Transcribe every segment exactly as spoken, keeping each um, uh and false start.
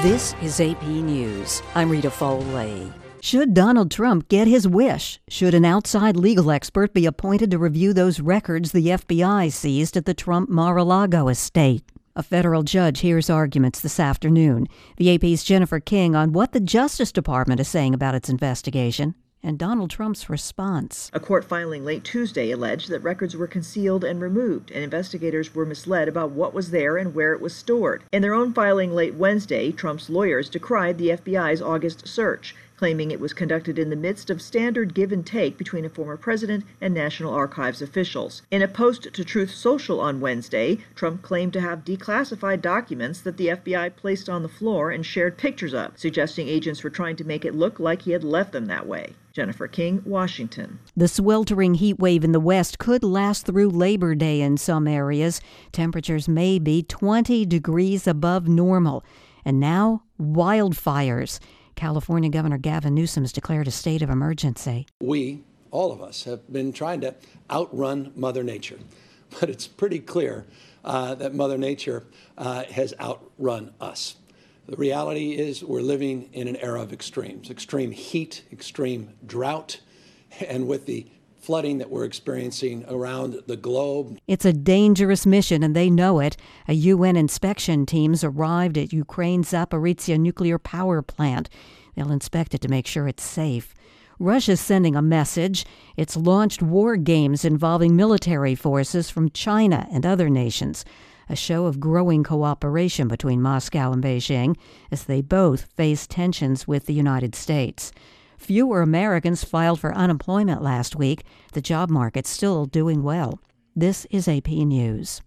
This is A P News. I'm Rita Foley. Should Donald Trump get his wish? Should an outside legal expert be appointed to review those records the F B I seized at the Trump Mar-a-Lago estate? A federal judge hears arguments this afternoon. The A P's Jennifer King on what the Justice Department is saying about its investigation and Donald Trump's response. A court filing late Tuesday alleged that records were concealed and removed, and investigators were misled about what was there and where it was stored. In their own filing late Wednesday, Trump's lawyers decried the F B I's August search, claiming it was conducted in the midst of standard give and take between a former president and National Archives officials. In a post to Truth Social on Wednesday, Trump claimed to have declassified documents that the F B I placed on the floor and shared pictures of, suggesting agents were trying to make it look like he had left them that way. Jennifer King, Washington. The sweltering heat wave in the West could last through Labor Day in some areas. Temperatures may be twenty degrees above normal. And now, wildfires. California Governor Gavin Newsom has declared a state of emergency. We, all of us, have been trying to outrun Mother Nature. But it's pretty clear uh, that Mother Nature uh, has outrun us. The reality is we're living in an era of extremes, extreme heat, extreme drought, and with the flooding that we're experiencing around the globe. It's a dangerous mission, and they know it. A U N inspection team's arrived at Ukraine's Zaporizhzhia nuclear power plant. They'll inspect it to make sure it's safe. Russia's sending a message. It's launched war games involving military forces from China and other nations. A show of growing cooperation between Moscow and Beijing as they both face tensions with the United States. Fewer Americans filed for unemployment last week. The job market's still doing well. This is A P News.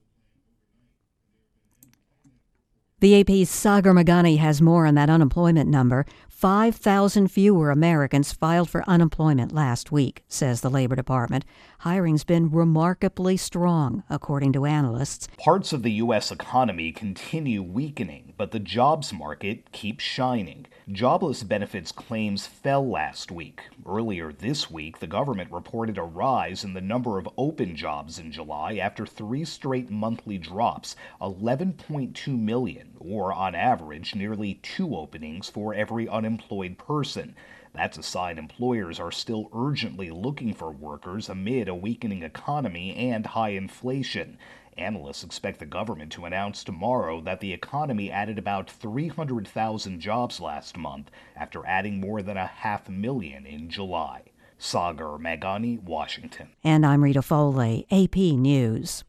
The A P's Sagar Meghani has more on that unemployment number. five thousand fewer Americans filed for unemployment last week, says the Labor Department. Hiring's been remarkably strong, according to analysts. Parts of the U S economy continue weakening, but the jobs market keeps shining. Jobless benefits claims fell last week. Earlier this week, the government reported a rise in the number of open jobs in July after three straight monthly drops, eleven point two million, or on average, nearly two openings for every unemployed person. That's a sign employers are still urgently looking for workers amid a weakening economy and high inflation. Analysts expect the government to announce tomorrow that the economy added about three hundred thousand jobs last month after adding more than a half million in July. Sagar Meghani, Washington. And I'm Rita Foley, A P News.